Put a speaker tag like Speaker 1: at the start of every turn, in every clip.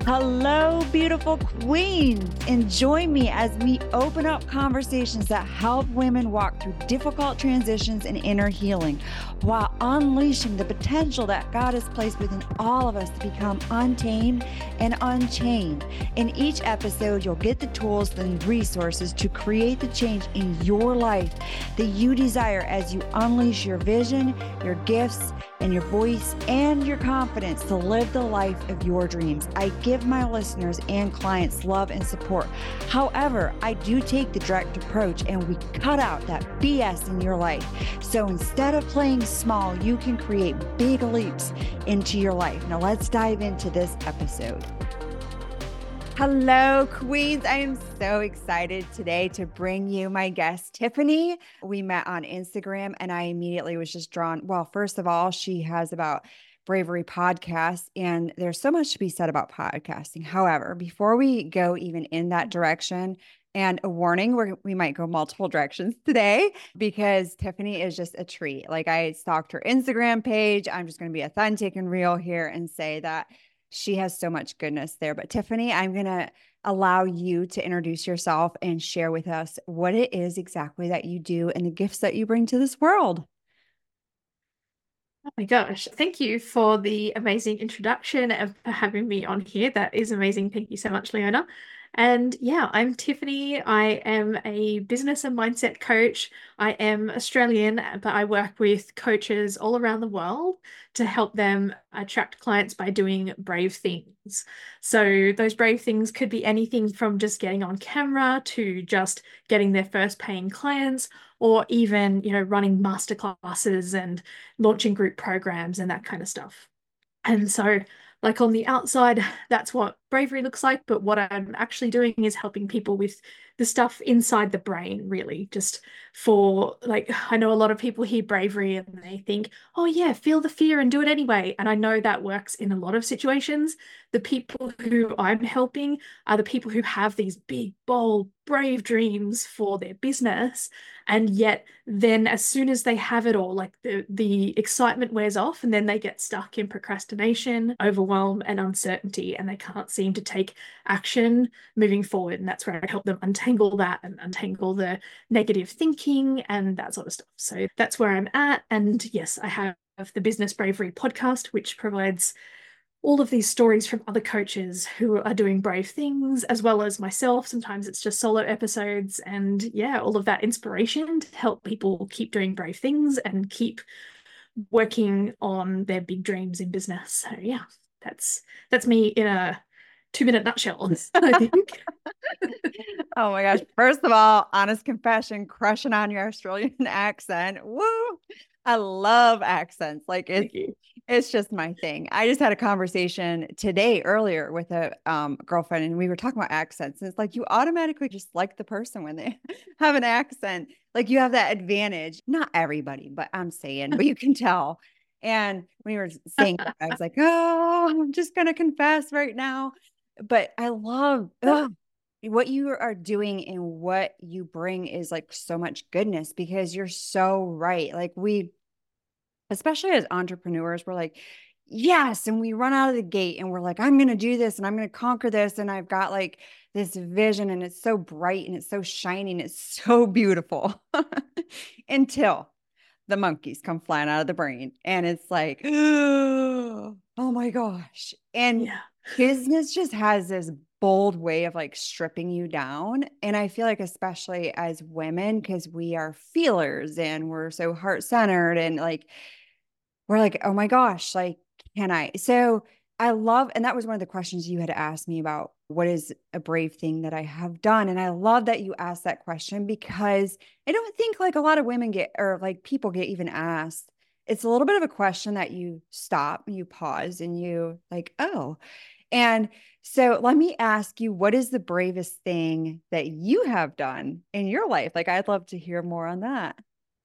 Speaker 1: Hello, beautiful queens, and join me as we open up conversations that help women walk through difficult transitions and inner healing while unleashing the potential that God has placed within all of us to become untamed and unchained. In each episode, you'll get the tools and resources to create the change in your life that you desire as you unleash your vision, your gifts, and your voice and your confidence to live the life of your dreams. I give my listeners and clients love and support. However, I do take the direct approach and we cut out that BS in your life. So instead of playing small, you can create big leaps into your life. Now let's dive into this episode. Hello, queens. I am so excited today to bring you my guest, Tiffany. We met on Instagram and I immediately was just drawn. Well, first of all, she has about Bravery podcast, and there's so much to be said about podcasting. However, before we go even in that direction, and a warning, we might go multiple directions today because Tiffany is just a treat. Like, I stalked her Instagram page. I'm just going to be authentic and real here and say that she has so much goodness there. But Tiffany, I'm going to allow you to introduce yourself and share with us what it is exactly that you do and the gifts that you bring to this world.
Speaker 2: Oh my gosh, thank you for the amazing introduction and for having me on here. That is amazing. Thank you so much, Leona. And yeah, I'm Tiffany. I am a business and mindset coach. I am Australian, but I work with coaches all around the world to help them attract clients by doing brave things. So those brave things could be anything from just getting on camera to just getting their first paying clients, or even, running masterclasses and launching group programs and that kind of stuff. And so, like, on the outside, that's what bravery looks like. But what I'm actually doing is helping people with the stuff inside the brain, really. Just for, like, I know a lot of people hear bravery and they think, oh, yeah, feel the fear and do it anyway. And I know that works in a lot of situations. The people who I'm helping are the people who have these big, bold, brave dreams for their business. And yet, then as soon as they have it all, like the excitement wears off, and then they get stuck in procrastination, overwhelm, and uncertainty, and they can't seem to take action moving forward. And that's where I help them untangle that and untangle the negative thinking and that sort of stuff. So that's where I'm at. And yes, I have the Business Bravery podcast, which provides all of these stories from other coaches who are doing brave things, as well as myself. Sometimes it's just solo episodes, and yeah, all of that inspiration to help people keep doing brave things and keep working on their big dreams in business. So yeah, that's me in a 2-minute nutshell, I think.
Speaker 1: Oh my gosh. First of all, honest confession, crushing on your Australian accent. Woo. I love accents. Like,
Speaker 2: Thank you.
Speaker 1: it's just my thing. I just had a conversation today earlier with a girlfriend, and we were talking about accents. And it's like you automatically just like the person when they have an accent. Like, you have that advantage. Not everybody, but I'm saying, but you can tell. And when you were saying that, I was like, oh, I'm just gonna confess right now. But I love what you are doing and what you bring is like so much goodness, because you're so right. Like, especially as entrepreneurs, we're like, yes. And we run out of the gate and we're like, I'm going to do this and I'm going to conquer this. And I've got like this vision and it's so bright and it's so shining. It's so beautiful until the monkeys come flying out of the brain. And it's like, oh my gosh. And
Speaker 2: Yeah.
Speaker 1: business just has this bold way of like stripping you down. And I feel like, especially as women, because we are feelers and we're so heart centered and like, we're like, oh my gosh, like, can I? So I love, and that was one of the questions you had asked me about what is a brave thing that I have done. And I love that you asked that question, because I don't think like a lot of women get, or like people get even asked. It's a little bit of a question that you stop, you pause, and you like, oh. And so let me ask you, what is the bravest thing that you have done in your life? Like, I'd love to hear more on that.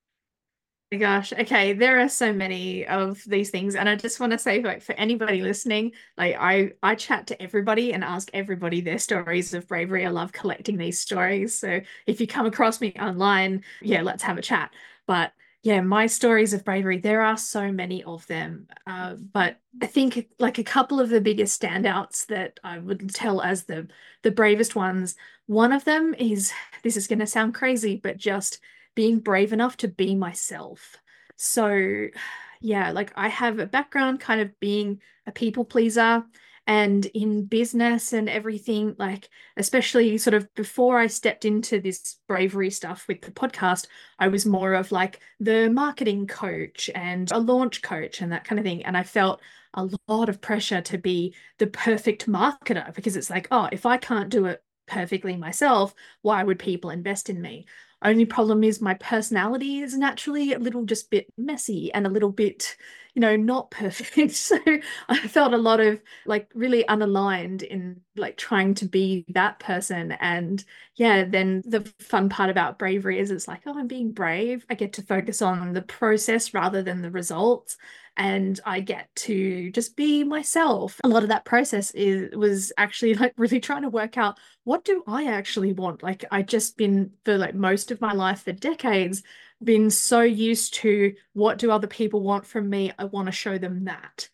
Speaker 2: My gosh. Okay, there are so many of these things, and I just want to say, like, for anybody listening, like, I chat to everybody and ask everybody their stories of bravery. I love collecting these stories. So if you come across me online, yeah, let's have a chat. But Yeah, my stories of bravery, there are so many of them. But I think like a couple of the biggest standouts that I would tell as the bravest ones, one of them is, this is going to sound crazy, but just being brave enough to be myself. So yeah, like I have a background kind of being a people pleaser, and in business and everything, like especially sort of before I stepped into this bravery stuff with the podcast, I was more of like the marketing coach and a launch coach and that kind of thing. And I felt a lot of pressure to be the perfect marketer because it's like, oh, if I can't do it perfectly myself, why would people invest in me? Only problem is my personality is naturally a little just bit messy and a little bit, not perfect. So I felt a lot of like really unaligned in like trying to be that person. And yeah, then the fun part about bravery is it's like, oh, I'm being brave. I get to focus on the process rather than the results. And I get to just be myself. A lot of that process was actually like really trying to work out what do I actually want? Like I just been for like most of my life for decades been so used to what do other people want from me? I want to show them that.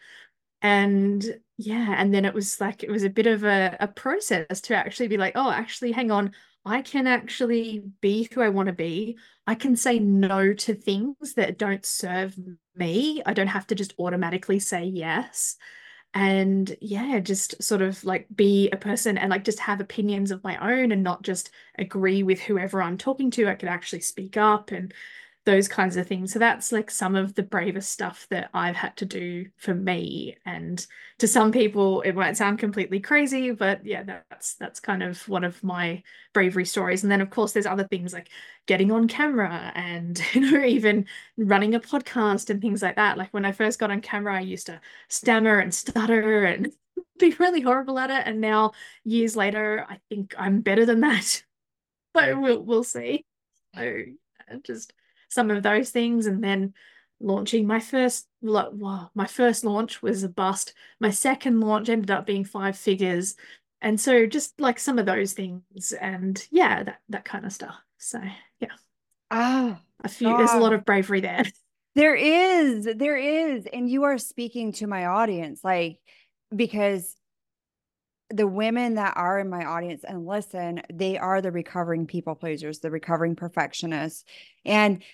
Speaker 2: And yeah, and then it was like it was a bit of a process to actually be like, oh, actually, hang on, I can actually be who I want to be. I can say no to things that don't serve me. I don't have to just automatically say yes. And yeah, just sort of like be a person and like just have opinions of my own and not just agree with whoever I'm talking to. I could actually speak up and those kinds of things. So that's like some of the bravest stuff that I've had to do for me. And to some people, it might sound completely crazy, but yeah, that's kind of one of my bravery stories. And then of course there's other things like getting on camera and even running a podcast and things like that. Like when I first got on camera, I used to stammer and stutter and be really horrible at it. And now years later, I think I'm better than that. So we'll see. So just some of those things, and then launching my first wow, my first launch was a bust. My second launch ended up being 5 figures, and so just like some of those things, and yeah, that kind of stuff. So yeah,
Speaker 1: Oh,
Speaker 2: there's a
Speaker 1: God.
Speaker 2: lot of bravery there.
Speaker 1: There is. And you are speaking to my audience, like, because the women that are in my audience and listen, they are the recovering people pleasers, the recovering perfectionists. And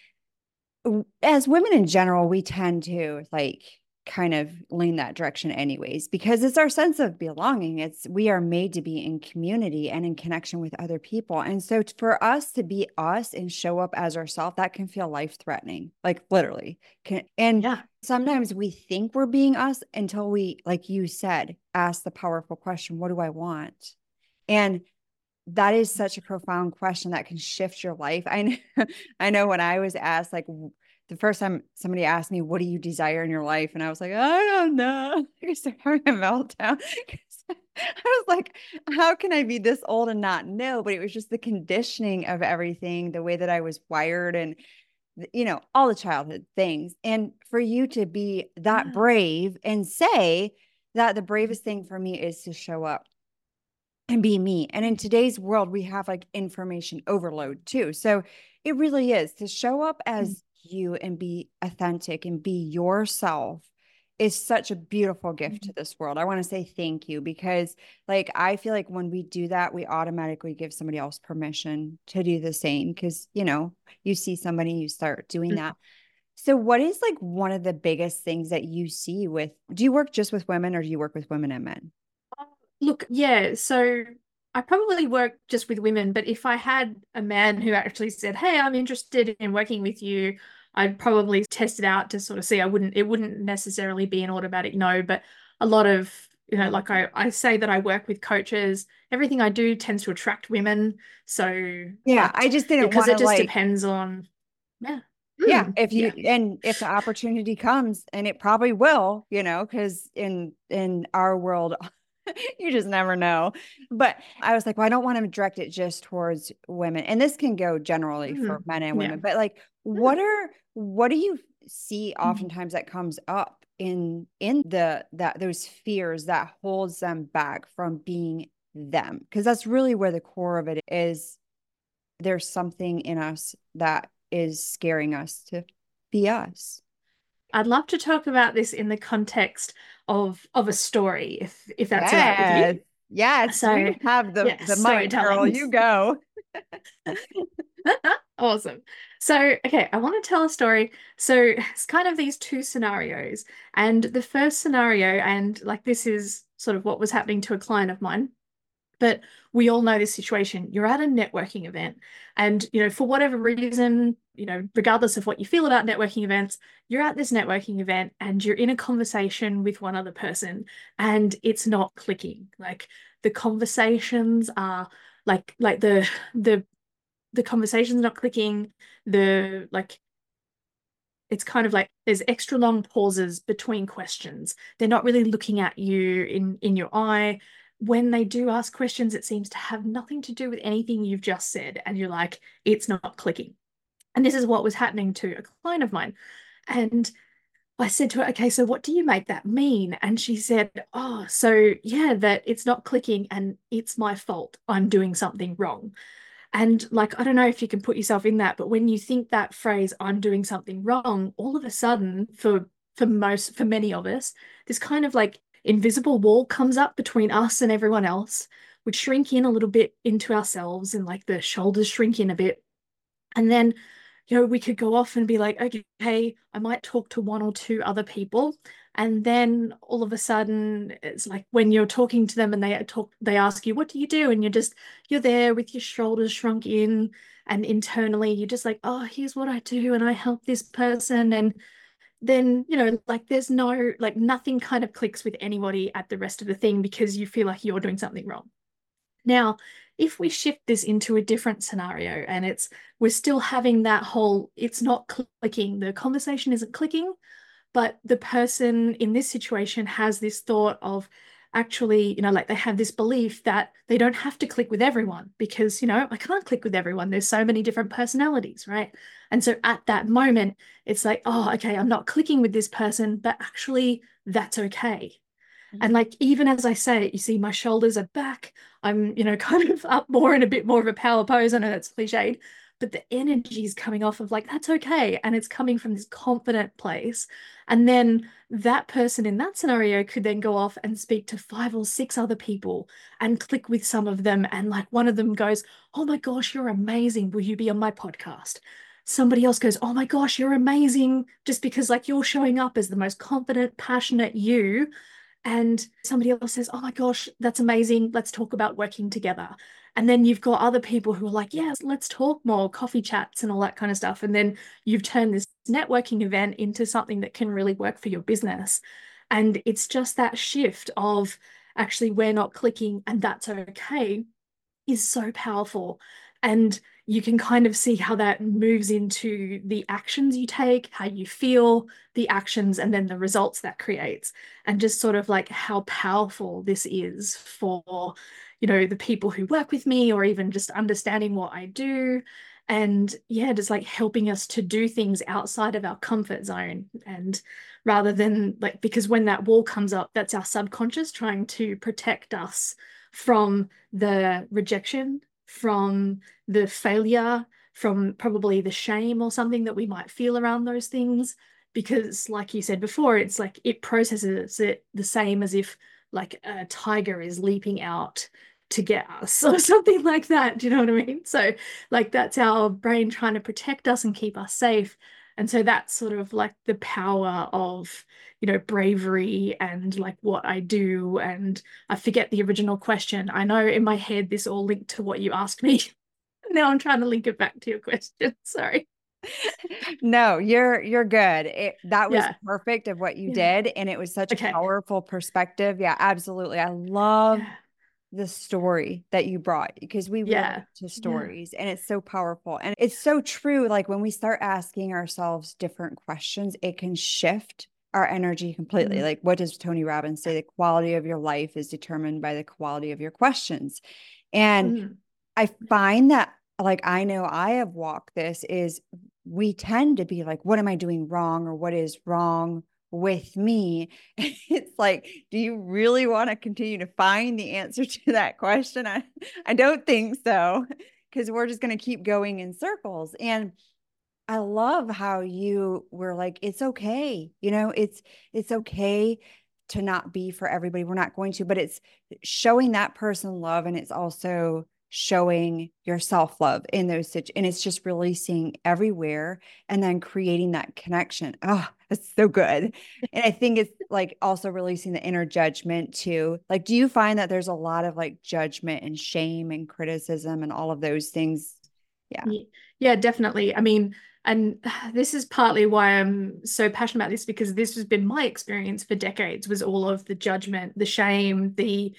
Speaker 1: as women in general, we tend to like kind of lean that direction anyways, because it's our sense of belonging. It's we are made to be in community and in connection with other people. And so for us to be us and show up as ourselves, that can feel life threatening, like literally. And
Speaker 2: Yeah.
Speaker 1: sometimes we think we're being us until we, like you said, ask the powerful question, what do I want? And that is such a profound question that can shift your life. I know, I know when I was asked, like the first time somebody asked me, what do you desire in your life? And I was like, I don't know. I started having a meltdown. I was like, how can I be this old and not know? But it was just the conditioning of everything, the way that I was wired and, all the childhood things. And for you to be that
Speaker 2: Yeah.
Speaker 1: brave and say that the bravest thing for me is to show up and be me. And in today's world, we have like information overload too. So it really is to show up as you and be authentic and be yourself is such a beautiful gift to this world. I want to say thank you because like I feel like when we do that, we automatically give somebody else permission to do the same because you see somebody, you start doing that. So what is like one of the biggest things that you see with do you work just with women or do you work with women and men?
Speaker 2: Look, yeah, so I probably work just with women, but if I had a man who actually said, "Hey, I'm interested in working with you," I'd probably test it out to sort of see. It wouldn't necessarily be an automatic no, but a lot of, like I say that I work with coaches, everything I do tends to attract women. So,
Speaker 1: Yeah, I
Speaker 2: but
Speaker 1: just didn't
Speaker 2: because
Speaker 1: want to
Speaker 2: it just
Speaker 1: like
Speaker 2: depends on, yeah.
Speaker 1: yeah, if you
Speaker 2: Yeah.
Speaker 1: and if the opportunity comes and it probably will, because in our world you just never know. But I was like, well, I don't want to direct it just towards women. And this can go generally for
Speaker 2: Mm.
Speaker 1: men and
Speaker 2: Yeah.
Speaker 1: women. But like what do you see
Speaker 2: Mm.
Speaker 1: oftentimes that comes up in the that those fears that holds them back from being them? Because that's really where the core of it is. There's something in us that is scaring us to. be us.
Speaker 2: I'd love to talk about this in the context of a story, if that's all right with
Speaker 1: Yes.
Speaker 2: you.
Speaker 1: Yes.
Speaker 2: So,
Speaker 1: You have
Speaker 2: yeah,
Speaker 1: the mic, girl.
Speaker 2: storytelling.
Speaker 1: You go.
Speaker 2: Awesome. So, okay, I want to tell a story. So, it's kind of these two scenarios. And the first scenario, and like this is sort of what was happening to a client of mine. But we all know this situation. You're at a networking event, and for whatever reason, regardless of what you feel about networking events, you're at this networking event and you're in a conversation with one other person, and it's not clicking. Like the conversations are like the conversation's not clicking. The like it's kind of like there's extra long pauses between questions. They're not really looking at you in your eye. When they do ask questions, it seems to have nothing to do with anything you've just said. And you're like, it's not clicking. And this is what was happening to a client of mine. And I said to her, okay, so what do you make that mean? And she said, oh, so yeah, that it's not clicking and it's my fault. I'm doing something wrong. And like, I don't know if you can put yourself in that, but when you think that phrase, I'm doing something wrong, all of a sudden, for many of us, this kind of like invisible wall comes up between us and everyone else. We shrink in a little bit into ourselves and like the shoulders shrink in a bit. And then, we could go off and be like, okay, I might talk to one or two other people. And then all of a sudden, it's like when you're talking to them and they ask you, what do you do? And you're there with your shoulders shrunk in. And internally, you're just like, oh, here's what I do. And I help this person. And then, like there's no, like nothing kind of clicks with anybody at the rest of the thing because you feel like you're doing something wrong. Now, if we shift this into a different scenario and we're still having that whole, it's not clicking, the conversation isn't clicking, but the person in this situation has this thought of actually, like they have this belief that they don't have to click with everyone because, I can't click with everyone. There's so many different personalities, right? And so at that moment, it's like, oh, okay, I'm not clicking with this person, but actually that's okay. And like, even as I say it, you see my shoulders are back. I'm, kind of up more in a bit more of a power pose. I know that's cliched, but the energy is coming off of like, that's okay. And it's coming from this confident place. And then that person in that scenario could then go off and speak to 5 or 6 other people and click with some of them. And like one of them goes, oh my gosh, you're amazing. Will you be on my podcast? Somebody else goes, oh my gosh, you're amazing. Just because like you're showing up as the most confident, passionate you, and somebody else says, oh my gosh, that's amazing. Let's talk about working together. And then you've got other people who are like, yes, let's talk more, coffee chats and all that kind of stuff. And then you've turned this networking event into something that can really work for your business. And it's just that shift of actually, we're not clicking and that's okay is so powerful. And you can kind of see how that moves into the actions you take, how you feel, the actions, and then the results that creates. And just sort of like how powerful this is for, the people who work with me, or even just understanding what I do. And yeah, just like helping us to do things outside of our comfort zone. And rather than like, because when that wall comes up, that's our subconscious trying to protect us from the rejection, from the failure, from probably the shame or something that we might feel around those things. Because, like you said before, it's like it processes it the same as if like a tiger is leaping out to get us or something like that. Do you know what I mean? So, like, that's our brain trying to protect us and keep us safe. And so that's sort of like the power of, bravery and like what I do. And I forget the original question. I know in my head this all linked to what you asked me. Now I'm trying to link it back to your question. Sorry.
Speaker 1: No, you're good. That was
Speaker 2: Yeah.
Speaker 1: perfect of what you
Speaker 2: Yeah.
Speaker 1: did, and it was such
Speaker 2: Okay.
Speaker 1: powerful perspective. Yeah, absolutely. I love
Speaker 2: Yeah.
Speaker 1: the story that you brought because we relate
Speaker 2: Yeah.
Speaker 1: to
Speaker 2: Yeah.
Speaker 1: stories and it's so powerful. And it's so true. Like when we start asking ourselves different questions, it can shift our energy completely.
Speaker 2: Mm.
Speaker 1: Like, what does Tony Robbins say? The quality of your life is determined by the quality of your questions. And
Speaker 2: Mm.
Speaker 1: I find that, like, I know I have walked this, is we tend to be like, what am I doing wrong? Or what is wrong with me? It's like, do you really want to continue to find the answer to that question? I don't think so, because we're just going to keep going in circles. And I love how you were like, it's okay. It's okay to not be for everybody. We're not going to, but it's showing that person love, and it's also showing yourself love in those situations. And it's just releasing everywhere and then creating that connection. Oh, that's so good. And I think it's like also releasing the inner judgment too. Like, do you find that there's a lot of like judgment and shame and criticism and all of those things? Yeah.
Speaker 2: Yeah, definitely. I mean, and this is partly why I'm so passionate about this, because this has been my experience for decades, was all of the judgment, the shame, the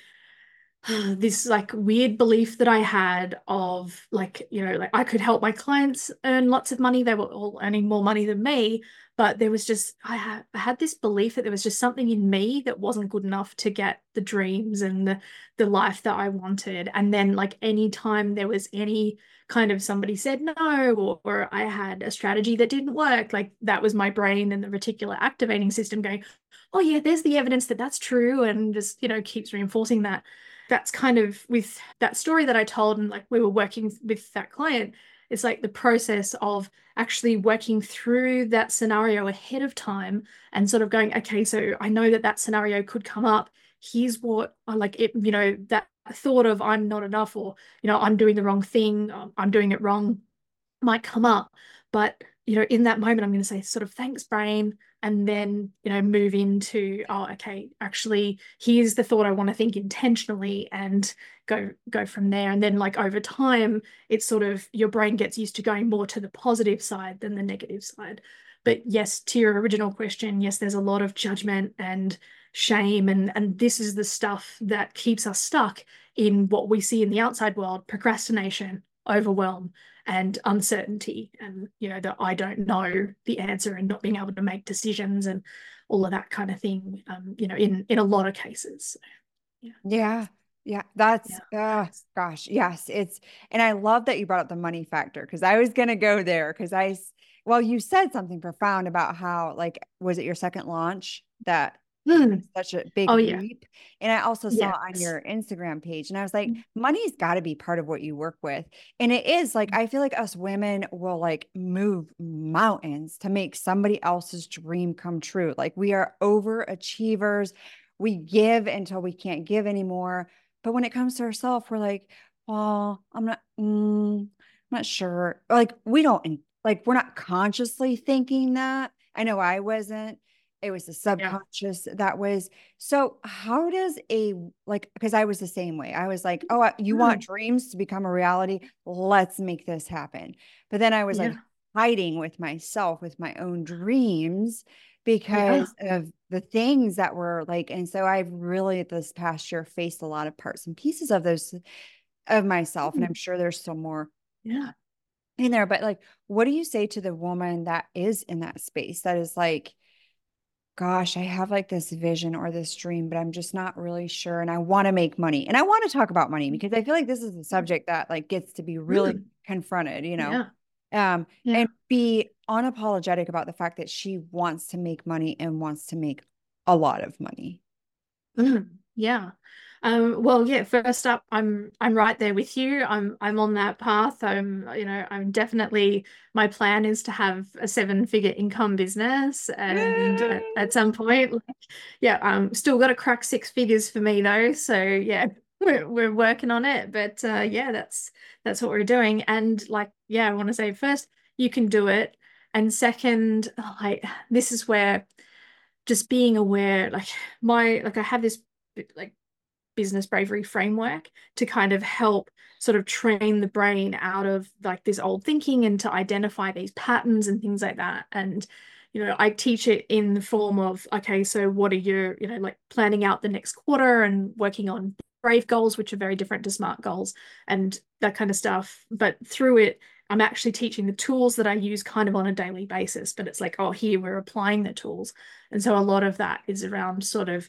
Speaker 2: this like weird belief that I had of like, like I could help my clients earn lots of money. They were all earning more money than me, but there was just, I had this belief that there was just something in me that wasn't good enough to get the dreams and the life that I wanted. And then like anytime there was any kind of somebody said no, or I had a strategy that didn't work, like that was my brain and the reticular activating system going, oh yeah, there's the evidence that that's true, and just, keeps reinforcing that. That's kind of with that story that I told, and like we were working with that client, it's like the process of actually working through that scenario ahead of time and sort of going, okay, so I know that that scenario could come up. Here's what I like it, that thought of I'm not enough, or, I'm doing the wrong thing, I'm doing it wrong, might come up. But, in that moment, I'm going to say sort of thanks, brain, and then, move into, oh, okay, actually, here's the thought I want to think intentionally, and go from there. And then like over time, it's sort of your brain gets used to going more to the positive side than the negative side. But yes, to your original question, yes, there's a lot of judgment and shame, and this is the stuff that keeps us stuck in what we see in the outside world: procrastination, overwhelm, and uncertainty, and that I don't know the answer, and not being able to make decisions, and all of that kind of thing, in a lot of cases. Yeah.
Speaker 1: Yeah. Yeah. That's,
Speaker 2: Yeah.
Speaker 1: gosh. Yes. And I love that you brought up the money factor, because I was going to go there because well, you said something profound about how, like, was it your second launch that
Speaker 2: Mm.
Speaker 1: such a big
Speaker 2: Oh yeah.
Speaker 1: leap? And I also saw on
Speaker 2: Yes.
Speaker 1: your Instagram page, and I was like, money's got to be part of what you work with. And it is. Like, I feel like us women will like move mountains to make somebody else's dream come true. Like, we are overachievers. We give until we can't give anymore. But when it comes to ourselves, we're like, well, I'm not sure. Like, we don't, like, we're not consciously thinking that. I know I wasn't. It was the
Speaker 2: Yeah.
Speaker 1: subconscious that was. So how does like, because I was the same way. I was like, oh, you want
Speaker 2: Mm.
Speaker 1: dreams to become a reality? Let's make this happen. But then I was like
Speaker 2: Yeah.
Speaker 1: hiding with myself, with my own dreams,
Speaker 2: Yeah.
Speaker 1: because of the things that were like, and so I've really this past year faced a lot of parts and pieces of those of myself. And
Speaker 2: Mm.
Speaker 1: I'm sure there's still more
Speaker 2: Yeah.
Speaker 1: in there. But like, what do you say to the woman that is in that space that is like, gosh, I have like this vision or this dream, but I'm just not really sure. And I want to make money, and I want to talk about money because I feel like this is a subject that like gets to be really
Speaker 2: Mm.
Speaker 1: confronted,
Speaker 2: Yeah.
Speaker 1: and
Speaker 2: Yeah.
Speaker 1: be unapologetic about the fact that she wants to make money and wants to make a lot of money.
Speaker 2: Yeah. Well, yeah, first up, I'm right there with you. I'm on that path. I'm definitely, my plan is to have a seven-figure income business, and at some point, like, yeah, still got to crack six figures for me though. So yeah, we're working on it. But yeah, that's what we're doing. And like, yeah, I want to say first, you can do it. And second, like this is where just being aware, like I have this like business bravery framework to kind of help sort of train the brain out of like this old thinking, and to identify these patterns and things like that. And I teach it in the form of, okay, so what are your, like planning out the next quarter and working on brave goals, which are very different to smart goals and that kind of stuff. But through it, I'm actually teaching the tools that I use kind of on a daily basis. But it's like, oh, here we're applying the tools. And so a lot of that is around sort of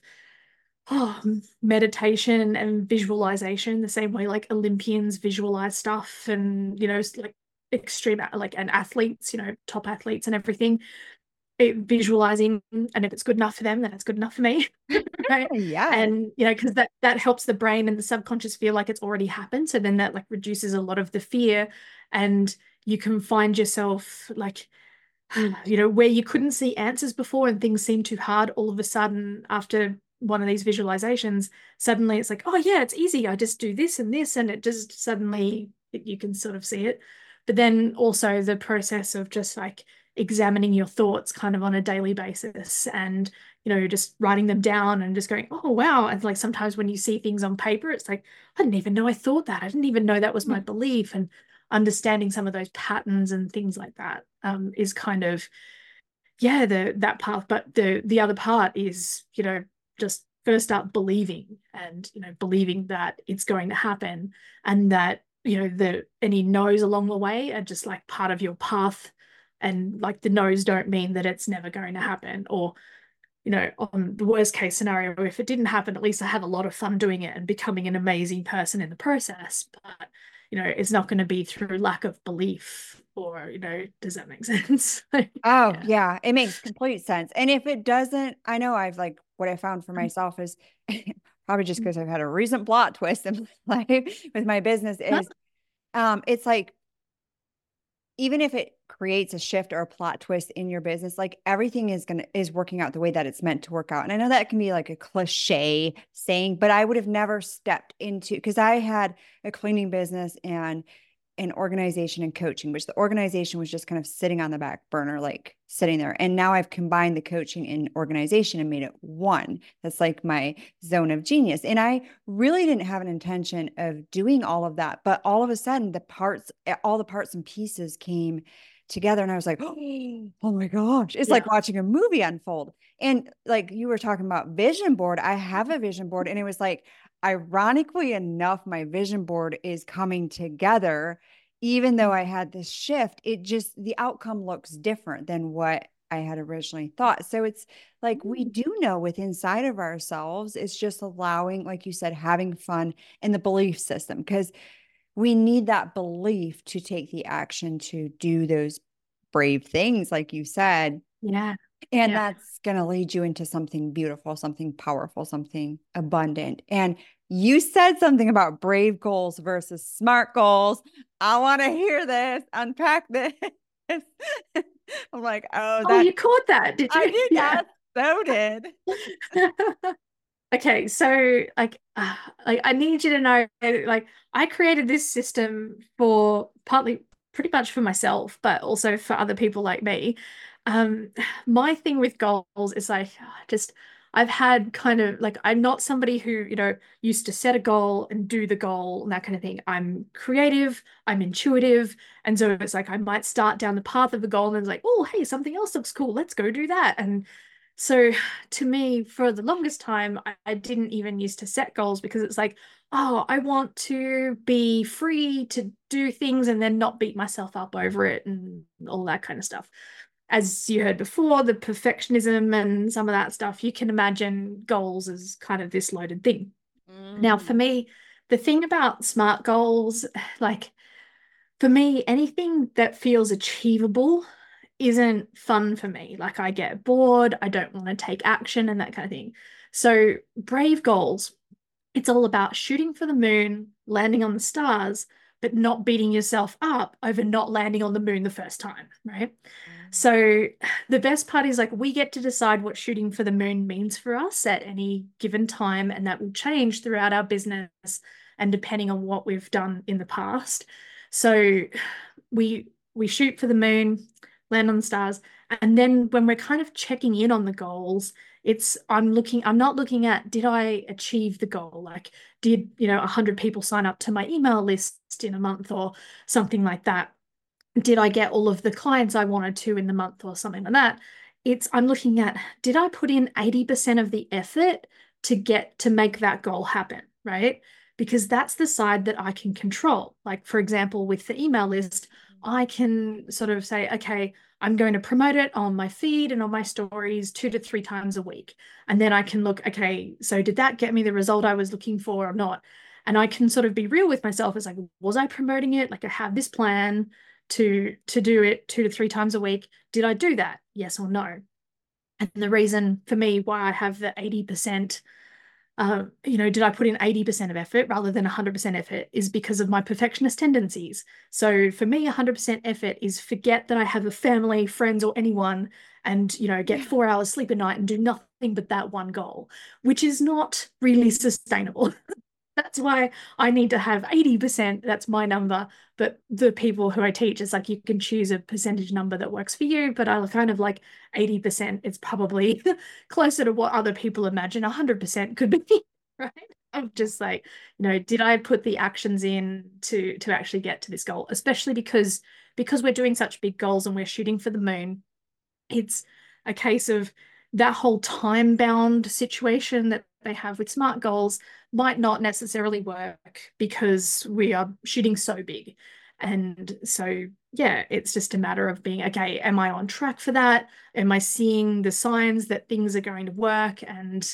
Speaker 2: meditation and visualization, the same way like Olympians visualize stuff, and like extreme, like, and athletes, top athletes and everything, visualizing, and if it's good enough for them, then it's good enough for me. Right.
Speaker 1: Yes.
Speaker 2: And because that helps the brain and the subconscious feel like it's already happened, so then that like reduces a lot of the fear. And you can find yourself like, you know, where you couldn't see answers before and things seem too hard, all of a sudden after one of these visualizations, suddenly it's like, oh yeah, it's easy. I just do this and this, and it just suddenly you can sort of see it. But then also the process of just like examining your thoughts kind of on a daily basis, and you know, just writing them down and just going, oh wow. And like sometimes when you see things on paper, it's like, I didn't even know I thought that. I didn't even know that was my belief. And understanding some of those patterns and things like that is kind of, yeah, that path. But the other part is, you know, just first up believing, and you know, believing that it's going to happen, and that, you know, the any no's along the way are just like part of your path. And like the no's don't mean that it's never going to happen. Or, you know, on the worst case scenario, if it didn't happen, at least I have a lot of fun doing it and becoming an amazing person in the process. But, you know, it's not going to be through lack of belief, or, you know, does that make sense?
Speaker 1: Oh,
Speaker 2: Yeah.
Speaker 1: yeah, it makes complete sense. And if it doesn't, I know I've like what I found for myself is probably just because I've had a recent plot twist in my life with my business is it's like even if it creates a shift or a plot twist in your business, like everything is working out the way that it's meant to work out. And I know that can be like a cliche saying, but I would have never stepped into, because I had a cleaning business and an organization and coaching, which the organization was just kind of sitting on the back burner, like sitting there. And now I've combined the coaching and organization and made it one. That's like my zone of genius. And I really didn't have an intention of doing all of that. But all of a sudden, all the parts and pieces came together. And I was like, oh my gosh, it's
Speaker 2: Yeah.
Speaker 1: like watching a movie unfold. And like you were talking about vision board, I have a vision board. And it was like, ironically enough, my vision board is coming together. Even though I had this shift, it just, the outcome looks different than what I had originally thought. So it's like we do know within inside of ourselves, it's just allowing, like you said, having fun in the belief system, because we need that belief to take the action to do those brave things, like you said.
Speaker 2: Yeah.
Speaker 1: And
Speaker 2: Yeah.
Speaker 1: that's going to lead you into something beautiful, something powerful, something abundant. And you said something about brave goals versus smart goals. I want to hear this, unpack this. I'm like, oh,
Speaker 2: Oh,
Speaker 1: that
Speaker 2: you caught that, did
Speaker 1: I
Speaker 2: you?
Speaker 1: did.
Speaker 2: Yeah.
Speaker 1: I so did.
Speaker 2: Okay, so like I need you to know, like I created this system for partly pretty much for myself, but also for other people like me. Um, my thing with goals is like just I've had kind of like I'm not somebody who, you know, used to set a goal and do the goal and that kind of thing. I'm creative, I'm intuitive, and so it's like I might start down the path of a goal and it's like, oh, hey, something else looks cool. Let's go do that. And so to me, for the longest time, I didn't even used to set goals because it's like, oh, I want to be free to do things and then not beat myself up over it and all that kind of stuff. As you heard before, the perfectionism and some of that stuff, you can imagine goals as kind of this loaded thing. Now, for
Speaker 1: Mm.
Speaker 2: me, the thing about SMART goals, like for me, anything that feels achievable isn't fun for me. Like I get bored, I don't want to take action and that kind of thing. So, brave goals, it's all about shooting for the moon, landing on the stars, but not beating yourself up over not landing on the moon the first time, right? So, the best part is like we get to decide what shooting for the moon means for us at any given time, and that will change throughout our business and depending on what we've done in the past. So, we shoot for the moon, land on the stars, and then when we're kind of checking in on the goals, I'm not looking at did I achieve the goal? Like, did, you know, 100 people sign up to my email list in a month or something like that? Did I get all of the clients I wanted to in the month or something like that? I'm looking at did I put in 80% of the effort to make that goal happen, right? Because that's the side that I can control. Like, for example, with the email list, I can sort of say, okay, I'm going to promote it on my feed and on my stories 2 to 3 times a week. And then I can look, okay, so did that get me the result I was looking for or not? And I can sort of be real with myself. It's like, was I promoting it? Like I have this plan to do it 2 to 3 times a week. Did I do that? Yes or no? And the reason for me why I have the 80% did I put in 80% of effort rather than 100% effort is because of my perfectionist tendencies. So for me, 100% effort is forget that I have a family, friends, or anyone, and, get
Speaker 1: Yeah.
Speaker 2: 4 hours sleep a night and do nothing but that one goal, which is not really sustainable. That's why I need to have 80%. That's my number. But the people who I teach, it's like you can choose a percentage number that works for you. But I kind of like 80%. It's probably closer to what other people imagine 100% could be, right? Of just like, did I put the actions in to actually get to this goal? Especially because we're doing such big goals and we're shooting for the moon, it's a case of that whole time bound situation that they have with SMART goals might not necessarily work because we are shooting so big. And so, yeah, it's just a matter of being, okay, am I on track for that? Am I seeing the signs that things are going to work,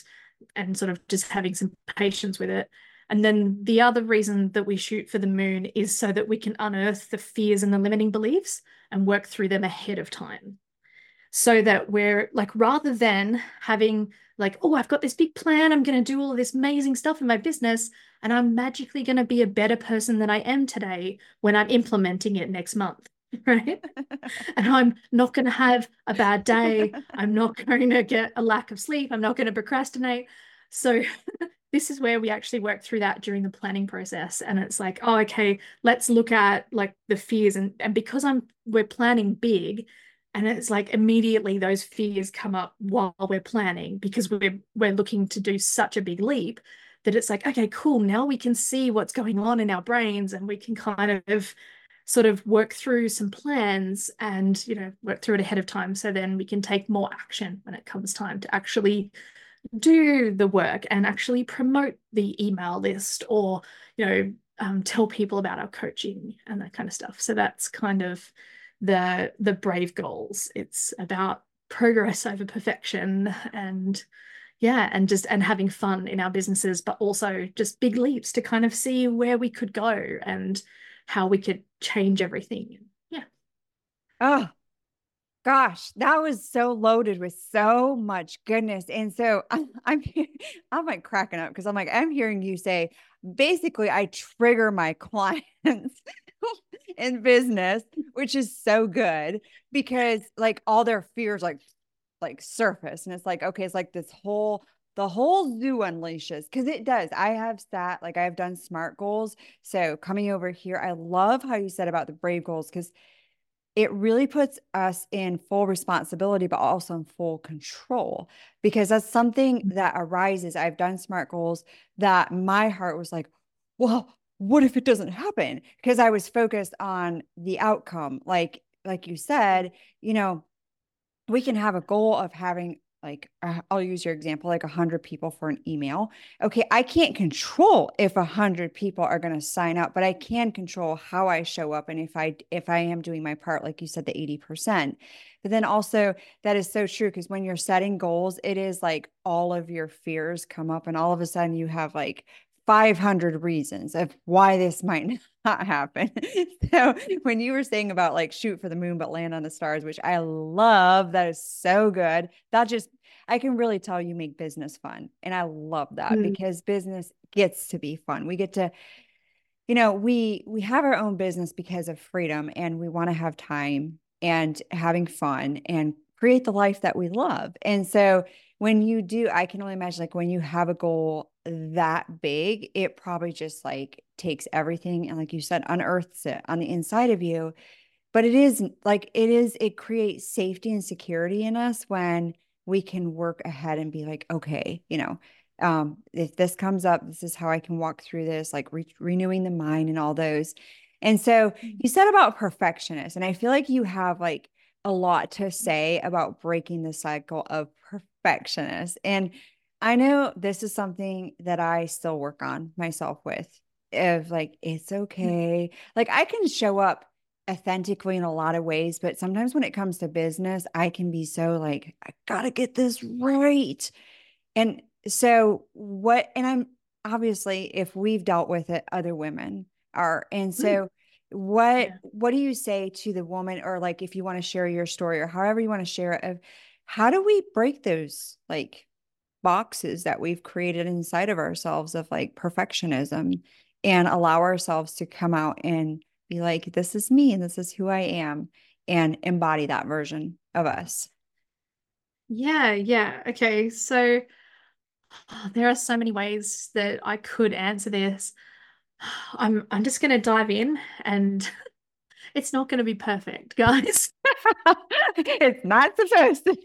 Speaker 2: and sort of just having some patience with it. And then the other reason that we shoot for the moon is so that we can unearth the fears and the limiting beliefs and work through them ahead of time, so that we're like, rather than having like, oh, I've got this big plan, I'm going to do all of this amazing stuff in my business, and I'm magically going to be a better person than I am today when I'm implementing it next month. Right. And I'm not going to have a bad day. I'm not going to get a lack of sleep. I'm not going to procrastinate. So this is where we actually work through that during the planning process. And it's like, oh, okay, let's look at like the fears. And because we're planning big, and it's like immediately those fears come up while we're planning because we're looking to do such a big leap, that it's like, okay, cool. Now we can see what's going on in our brains, and we can kind of sort of work through some plans and, work through it ahead of time. So then we can take more action when it comes time to actually do the work and actually promote the email list, or, tell people about our coaching and that kind of stuff. So that's kind of the brave goals. It's about progress over perfection, and yeah, and having fun in our businesses, but also just big leaps to kind of see where we could go and how we could change everything. Yeah.
Speaker 1: Oh, gosh, that was so loaded with so much goodness. And so I'm like cracking up because I'm hearing you say basically I trigger my clients in business, which is so good because like all their fears like surface, and it's like, okay, it's like the whole zoo unleashes, because it does. I've done SMART goals. So coming over here, I love how you said about the brave goals, because it really puts us in full responsibility, but also in full control, because that's something that arises. I've done SMART goals that my heart was like, well, what if it doesn't happen? Because I was focused on the outcome. Like you said, you know, we can have a goal of having like I'll use your example, like 100 people for an email. Okay, I can't control if 100 people are going to sign up, but I can control how I show up, and if I am doing my part, like you said, the 80%. But then also, that is so true, because when you're setting goals, it is like all of your fears come up, and all of a sudden you have like 500 reasons of why this might not happen. So when you were saying about like shoot for the moon but land on the stars, which I love, that is so good. I can really tell you make business fun. And I love that,
Speaker 2: Mm.
Speaker 1: because business gets to be fun. We get to, we have our own business because of freedom, and we want to have time and having fun and create the life that we love. And so when you do, I can only imagine, like when you have a goal that big, it probably just like takes everything and, like you said, unearths it on the inside of you. But it creates safety and security in us when we can work ahead and be like, okay, if this comes up, this is how I can walk through this, like renewing the mind and all those. And so you said about perfectionists, and I feel like you have like a lot to say about breaking the cycle of perfectionists. And I know this is something that I still work on myself with, of like, it's okay. Like I can show up authentically in a lot of ways, but sometimes when it comes to business, I can be so like, I gotta get this right. And so and I'm obviously, if we've dealt with it, other women are. And
Speaker 2: Mm.
Speaker 1: so what
Speaker 2: Yeah.
Speaker 1: what do you say to the woman, or like if you want to share your story or however you want to share it, of how do we break those like boxes that we've created inside of ourselves of like perfectionism and allow ourselves to come out and be like, this is me and this is who I am, and embody that version of us.
Speaker 2: Yeah, yeah. Okay. So there are so many ways that I could answer this. I'm just gonna dive in and it's not gonna be perfect, guys.
Speaker 1: It's not supposed to.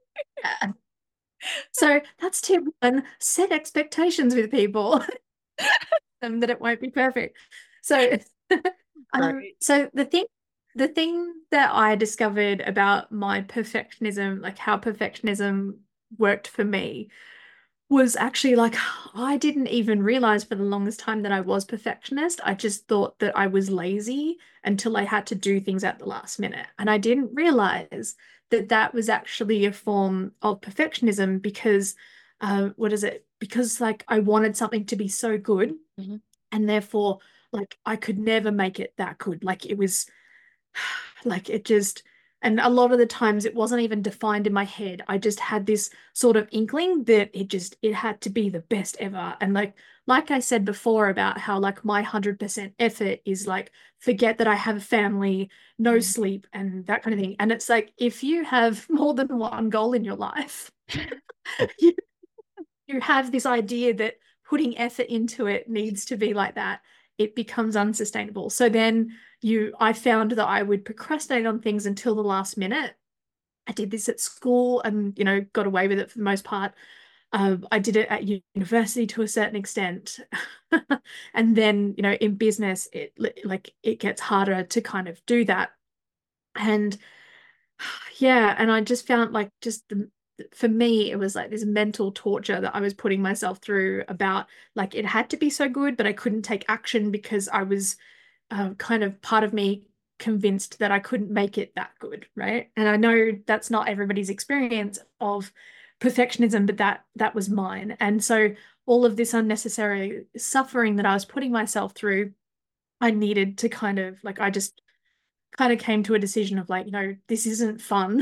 Speaker 2: So that's tip one. Set expectations with people that it won't be perfect. So
Speaker 1: Right.
Speaker 2: so the thing that I discovered about my perfectionism, like how perfectionism worked for me, was actually like I didn't even realize for the longest time that I was perfectionist. I just thought that I was lazy until I had to do things at the last minute. And I didn't realize that that was actually a form of perfectionism because what is it? Because like I wanted something to be so good
Speaker 1: Mhm.
Speaker 2: and therefore like I could never make it that good. Like it was like it just, and a lot of the times it wasn't even defined in my head. I just had this sort of inkling that it had to be the best ever. And like I said before about how like my 100% effort is like forget that I have a family, no
Speaker 1: Mhm.
Speaker 2: sleep and that kind of thing. And it's like if you have more than one goal in your life, you, you have this idea that putting effort into it needs to be like that, it becomes unsustainable. So then I found that I would procrastinate on things until the last minute. I did this at school and, got away with it for the most part. I did it at university to a certain extent. And then, in business, it gets harder to kind of do that. And yeah, and I just found like for me, it was like this mental torture that I was putting myself through about like it had to be so good, but I couldn't take action because I was kind of part of me convinced that I couldn't make it that good, right? And I know that's not everybody's experience of perfectionism, but that was mine. And so all of this unnecessary suffering that I was putting myself through, I needed to kind of like I just kind of came to a decision of like, this isn't fun.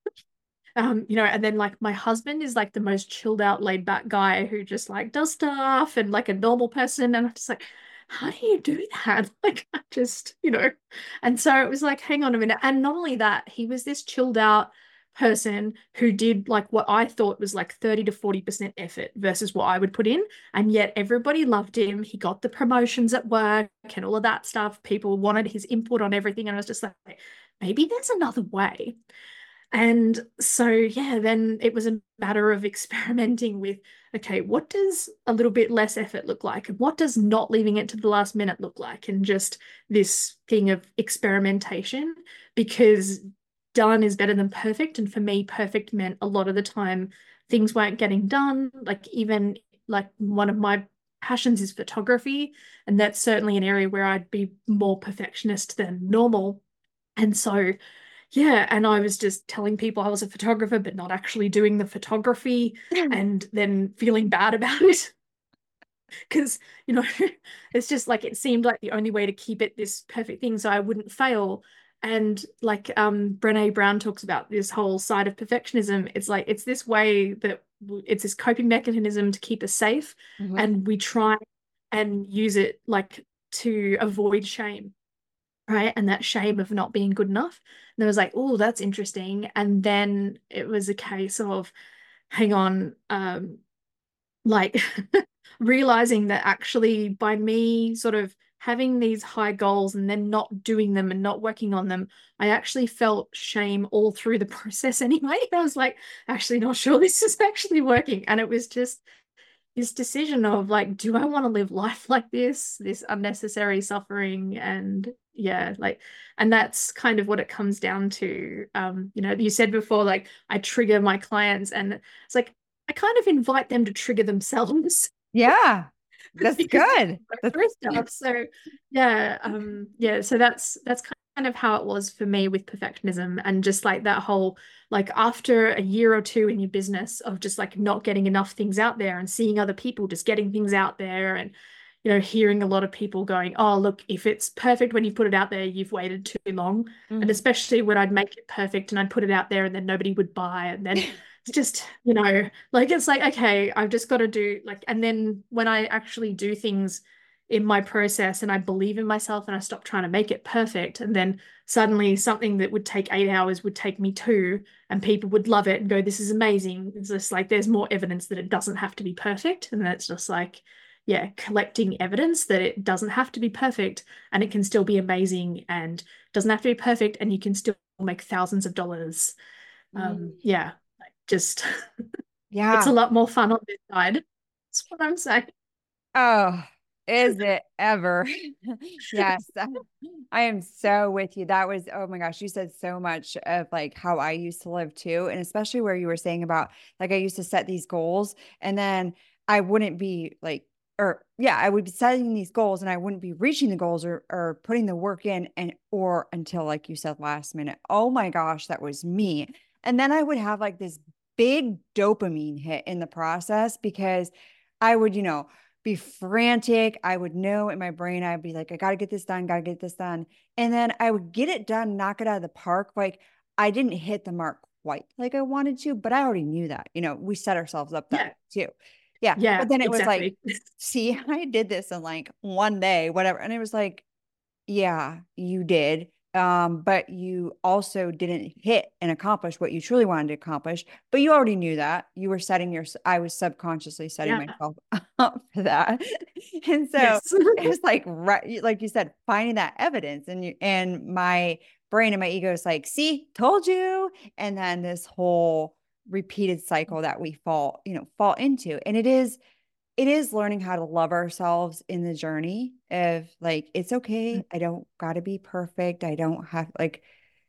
Speaker 2: And then like my husband is like the most chilled out, laid back guy who just like does stuff and like a normal person. And I'm just like, how do you do that? Like, I just, And so it was like, hang on a minute. And not only that, he was this chilled out person who did like what I thought was like 30 to 40% effort versus what I would put in. And yet everybody loved him. He got the promotions at work and all of that stuff. People wanted his input on everything. And I was just like, maybe there's another way. And so, yeah, then it was a matter of experimenting with, okay, what does a little bit less effort look like? And what does not leaving it to the last minute look like? And just this thing of experimentation, because done is better than perfect. And for me, perfect meant a lot of the time things weren't getting done. Like, even like one of my passions is photography. And that's certainly an area where I'd be more perfectionist than normal. And so, yeah, and I was just telling people I was a photographer, but not actually doing the photography, and then feeling bad about it because, it's just like it seemed like the only way to keep it this perfect thing so I wouldn't fail. And like Brené Brown talks about this whole side of perfectionism. It's like it's this way that it's this coping mechanism to keep us safe,
Speaker 1: Mhm.
Speaker 2: and we try and use it like to avoid shame, right? And that shame of not being good enough. And I was like, oh, that's interesting. And then it was a case of, hang on, like realizing that actually by me sort of having these high goals and then not doing them and not working on them, I actually felt shame all through the process anyway. I was like, actually not sure this is actually working. And it was just this decision of like, do I want to live life like this unnecessary suffering? And yeah, like, and that's kind of what it comes down to. You said before, like, I trigger my clients, and it's like, I kind of invite them to trigger themselves
Speaker 1: Yeah, that's
Speaker 2: because they
Speaker 1: good.
Speaker 2: go through stuff. So yeah, so that's kind of how it was for me with perfectionism and just like that whole like after a year or two in your business of just like not getting enough things out there and seeing other people just getting things out there and hearing a lot of people going, oh look, if it's perfect when you put it out there, you've waited too long. And
Speaker 1: Mhm.
Speaker 2: especially when I'd make it perfect and I'd put it out there and then nobody would buy, and then it's just, like it's like, okay, I've just got to do like, and then when I actually do things in my process and I believe in myself and I stop trying to make it perfect, and then suddenly something that would take 8 hours would take me two, and people would love it and go, this is amazing. It's just like there's more evidence that it doesn't have to be perfect. And that's just like, yeah, collecting evidence that it doesn't have to be perfect and it can still be amazing, and doesn't have to be perfect and you can still make thousands of dollars.
Speaker 1: Mm.
Speaker 2: Yeah, like just it's a
Speaker 1: Yeah.
Speaker 2: lot more fun on this side. That's what I'm saying.
Speaker 1: Oh, is it ever? Yes. I am so with you. That was, oh my gosh, you said so much of like how I used to live too. And especially where you were saying about like I used to set these goals and then I wouldn't be like, or yeah, I would be setting these goals and I wouldn't be reaching the goals or putting the work in and or until like you said last minute. Oh my gosh, that was me. And then I would have like this big dopamine hit in the process because I would, be frantic. I would know in my brain, I'd be like, I got to get this done, got to get this done. And then I would get it done, knock it out of the park. Like I didn't hit the mark quite like I wanted to, but I already knew that. We set ourselves up that
Speaker 2: Yeah,
Speaker 1: way too. Yeah.
Speaker 2: yeah,
Speaker 1: But then it was like,
Speaker 2: exactly.
Speaker 1: see, I did this in like one day, whatever. And it was like, yeah, you did. But you also didn't hit and accomplish what you truly wanted to accomplish. But you already knew that. You were I was subconsciously setting
Speaker 2: Yeah.
Speaker 1: myself up for that. And so
Speaker 2: Yes.
Speaker 1: it was like right, like you said, finding that evidence and my brain and my ego is like, see, told you. And then this whole repeated cycle that we fall into. And it is learning how to love ourselves in the journey of like it's okay, I don't got to be perfect, I don't have like,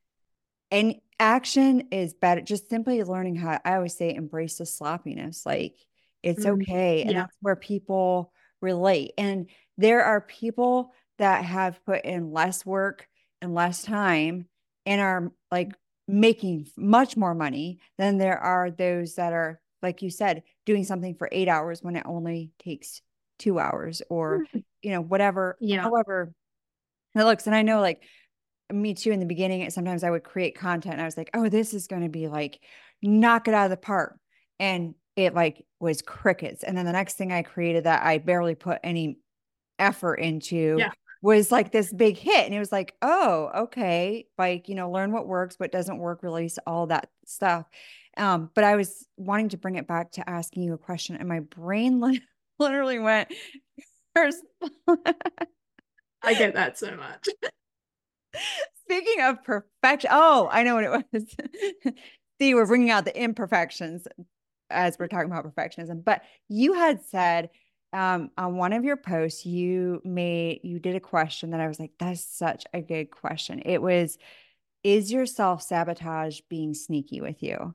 Speaker 1: and action is better, just simply learning how, I always say, embrace the sloppiness, like it's okay. And
Speaker 2: Yeah.
Speaker 1: that's where people relate. And there are people that have put in less work and less time and are like making much more money than there are those that are, like you said, doing something for 8 hours when it only takes 2 hours or whatever,
Speaker 2: Yeah.
Speaker 1: however it looks. And I know like me too, in the beginning, sometimes I would create content and I was like, oh, this is going to be like, knock it out of the park. And it like was crickets. And then the next thing I created that I barely put any effort into
Speaker 2: Yeah.
Speaker 1: was like this big hit. And it was like, oh, okay. Like, learn what works, what doesn't work, release all that stuff. But I was wanting to bring it back to asking you a question and my brain literally went first.
Speaker 2: I get that so much.
Speaker 1: Speaking of perfection, oh, I know what it was. See, we're bringing out the imperfections as we're talking about perfectionism. But you had said on one of your posts, you did a question that I was like, that's such a good question. It was, is your self-sabotage being sneaky with you?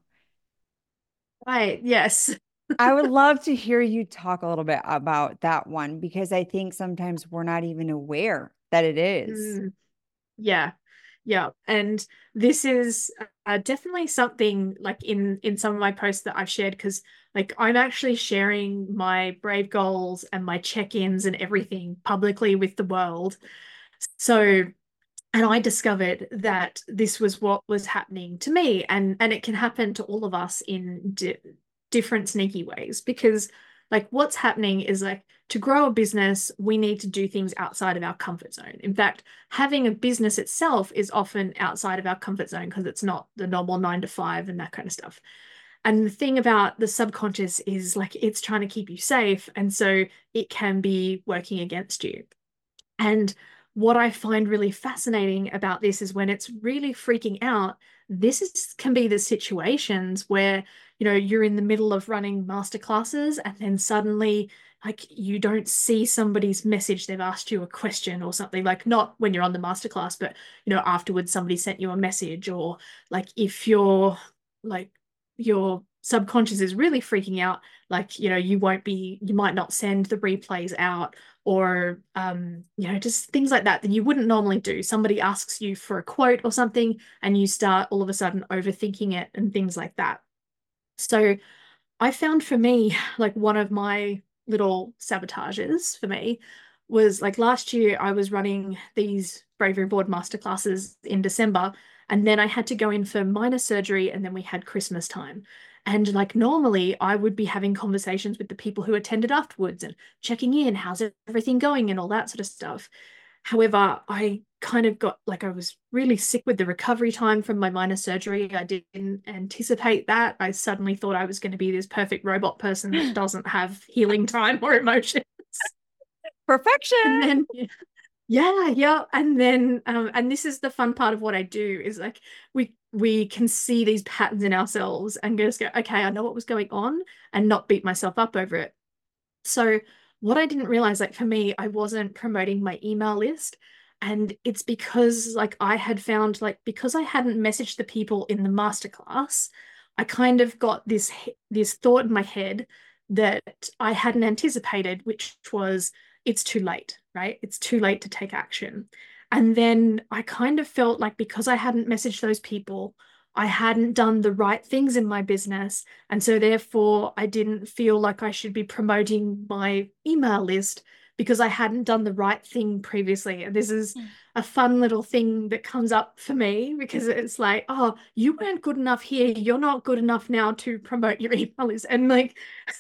Speaker 2: Right. Yes.
Speaker 1: I would love to hear you talk a little bit about that one because I think sometimes we're not even aware that it is.
Speaker 2: Mm, yeah. Yeah. And this is definitely something like in some of my posts that I've shared, because like I'm actually sharing my Brave goals and my check-ins and everything publicly with the world. So, and I discovered that this was what was happening to me, and it can happen to all of us in different sneaky ways, because like what's happening is like to grow a business, we need to do things outside of our comfort zone. In fact, having a business itself is often outside of our comfort zone because it's not the normal 9 to 5 and that kind of stuff. And the thing about the subconscious is like it's trying to keep you safe, and so it can be working against you. And what I find really fascinating about this is when it's really freaking out, can be the situations where, you're in the middle of running master classes and then suddenly like you don't see somebody's message, they've asked you a question or something, like not when you're on the masterclass, but afterwards somebody sent you a message, or like if like your subconscious is really freaking out, like you might not send the replays out, or just things like that you wouldn't normally do. Somebody asks you for a quote or something and you start all of a sudden overthinking it and things like that. So I found for me, like one of my little sabotages for me was like last year I was running these bravery board masterclasses in December, and then I had to go in for minor surgery, and then we had Christmas time. And like normally I would be having conversations with the people who attended afterwards and checking in, how's everything going and all that sort of stuff. However, I kind of got like I was really sick with the recovery time from my minor surgery. I didn't anticipate that. I suddenly thought I was going to be this perfect robot person that doesn't have healing time or emotions. And
Speaker 1: Perfection.
Speaker 2: then yeah, yeah. And then and this is the fun part of what I do is like we can see these patterns in ourselves and just go, okay, I know what was going on and not beat myself up over it. So what I didn't realize, like for me, I wasn't promoting my email list. And it's because like I had found like because I hadn't messaged the people in the masterclass, I kind of got this thought in my head that I hadn't anticipated, which was it's too late, right? It's too late to take action. And then I kind of felt like because I hadn't messaged those people, I hadn't done the right things in my business. And so therefore, I didn't feel like I should be promoting my email list because I hadn't done the right thing previously. And this is a fun little thing that comes up for me because it's like, oh, you weren't good enough here. You're not good enough now to promote your email list. And like,